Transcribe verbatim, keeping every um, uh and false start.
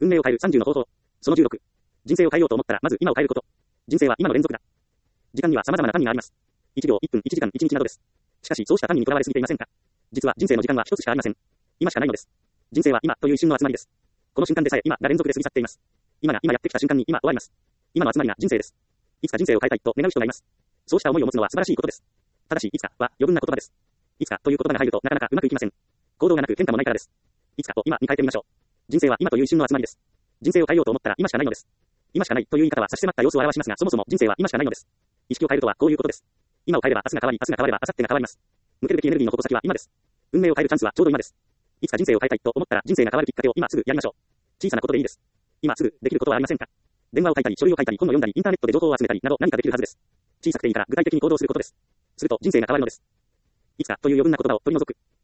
運命を変えるさんじゅうの方法。そのじゅうろく。人生を変えようと思ったら、まず今を変えること。人生は今の連続だ。時間には様々な単位があります。いちびょう、いっぷん、いちじかん、いちにちなどです。しかし、そうした単位にとらわれすぎていませんか？実は人生の時間は一つしかありません。今しかないのです。人生は今という一瞬の集まりです。この瞬間でさえ今が連続で過ぎ去っています。今が今やってきた瞬間に今終わります。今の集まりが人生です。いつか人生を変えたいと願う人がいます。そうした思いを持つのは素晴らしいことです。ただし、いつかは余分な言葉です。いつかという言葉が入るとなかなかうまくいきません。行動がなく変化もないからです。いつかを今に変えてみましょう。人生は今という一瞬の集まりです。人生を変えようと思ったら今しかないのです。今しかないという言い方は差し迫った様子を表しますが、そもそも人生は今しかないのです。意識を変えるとはこういうことです。今を変えれば明日が変わり、明日が変われば明後日が変わります。向けるべきエネルギーの矛先は今です。運命を変えるチャンスはちょうど今です。いつか人生を変えたいと思ったら人生が変わるきっかけを今すぐやりましょう。小さなことでいいです。今すぐできることはありませんか？電話を書いたり、書類を書いたり、本を読んだり、インターネットで情報を集めたりなど何かできるはずです。小さくていいから具体的に行動することです。すると人生が変わるのです。いつかという余分な言葉を取り除く。